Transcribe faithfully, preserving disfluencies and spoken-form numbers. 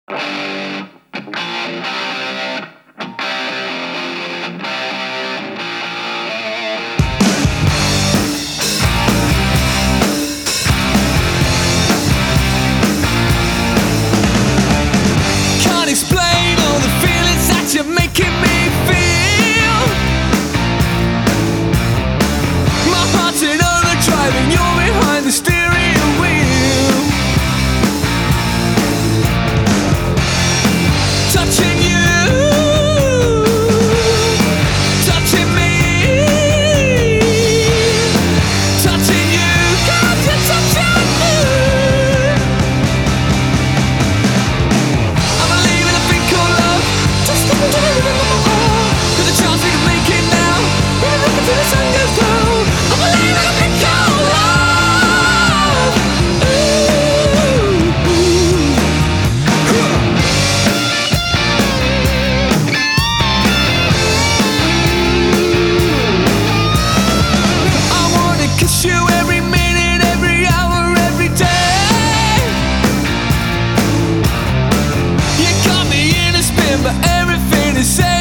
Can't explain all the feelings that you're making me feel. My heart's in overdrive and you're behind the steering wheel. Touching you, touching me, touching you, God, you're touching me. I believe in a thing called love. Just look into the rhythm of my heart. There's a chance we can make it now. We're looking till the sun goes down. I believe in a thing called love. Ooh, ooh, ooh. I wanna kiss you every minute, every hour, every day. You got me in a spin, but everything is safe.